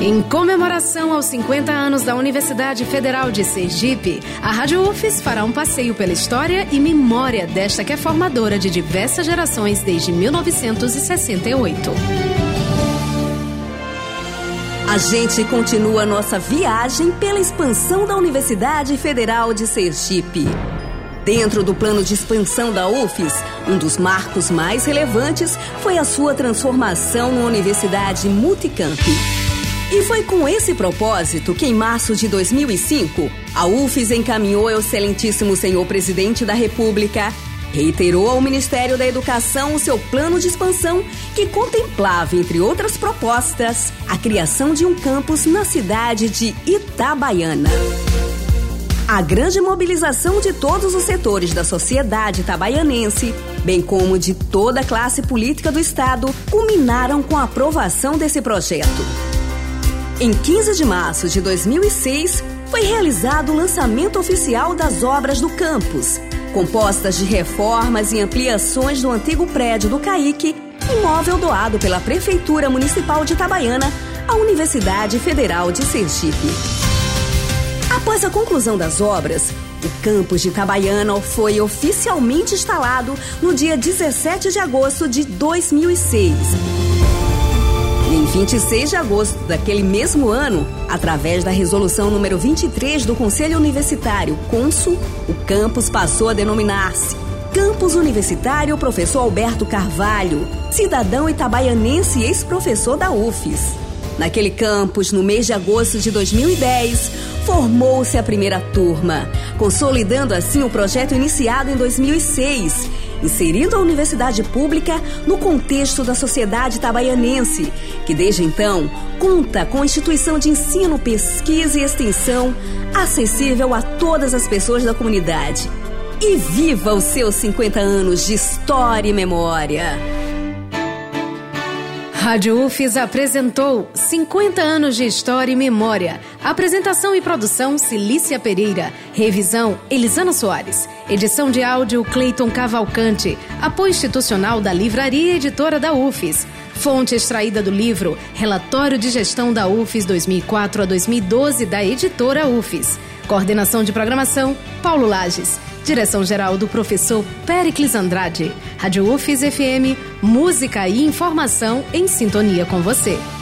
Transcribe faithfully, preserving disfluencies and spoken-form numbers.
Em comemoração aos cinquenta anos da Universidade Federal de Sergipe, a Rádio U F E S fará um passeio pela história e memória desta que é formadora de diversas gerações desde mil novecentos e sessenta e oito. A gente continua nossa viagem pela expansão da Universidade Federal de Sergipe. Dentro do plano de expansão da U F E S, um dos marcos mais relevantes foi a sua transformação numa universidade multicamp. E foi com esse propósito que, em março de dois mil e cinco, a U F E S encaminhou ao excelentíssimo senhor presidente da República, reiterou ao Ministério da Educação o seu plano de expansão, que contemplava, entre outras propostas, a criação de um campus na cidade de Itabaiana. A grande mobilização de todos os setores da sociedade itabaianense, bem como de toda a classe política do Estado, culminaram com a aprovação desse projeto. Em quinze de março de dois mil e seis, foi realizado o lançamento oficial das obras do campus, compostas de reformas e ampliações do antigo prédio do CAIC, imóvel doado pela Prefeitura Municipal de Itabaiana à Universidade Federal de Sergipe. Após a conclusão das obras, o campus de Itabaiana foi oficialmente instalado no dia dezessete de agosto de dois mil e seis. E em vinte e seis de agosto daquele mesmo ano, através da resolução número vinte e três do Conselho Universitário Consul, o campus passou a denominar-se Campus Universitário Professor Alberto Carvalho, cidadão itabaianense e ex-professor da U F E S. Naquele campus, no mês de agosto de dois mil e dez, formou-se a primeira turma, consolidando assim o projeto iniciado em dois mil e seis, inserindo a universidade pública no contexto da sociedade itabaianense, que desde então conta com instituição de ensino, pesquisa e extensão acessível a todas as pessoas da comunidade. E viva os seus cinquenta anos de história e memória! Rádio U F E S apresentou cinquenta anos de história e memória. Apresentação e produção Cilícia Pereira. Revisão Elisana Soares. Edição de áudio Cleiton Cavalcante. Apoio institucional da Livraria Editora da U F E S. Fonte extraída do livro Relatório de Gestão da U F E S dois mil e quatro a dois mil e doze da Editora U F E S. Coordenação de programação Paulo Lages. Direção-geral do professor Péricles Andrade. Rádio U F E S F M, música e informação em sintonia com você.